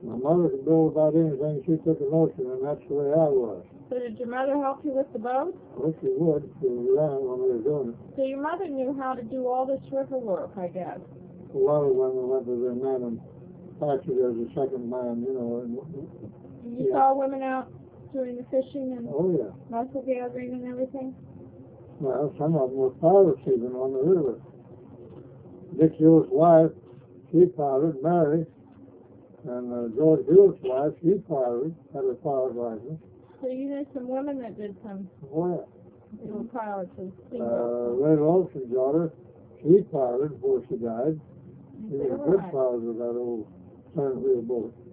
My mother could build about anything. She took a notion, and that's the way I was. So did your mother help you with the boat? Well, she would. She was young when we were doing it. So your mother knew how to do all this river work, I guess. A lot of women went to their men and acted as a second man, you know. And, You saw women out doing the fishing and oh, yeah. mussel gathering and everything? Well, some of them were pirates even on the river. Dick Hewitt's wife, she pirated, Mary, and George Hewitt's wife, she pirated, had a pirate license. So you knew some women that did some Well, little pilots of steamboats. Red Olson's daughter, she pirated before she died. She was a good pilot with that old stern wheel boat.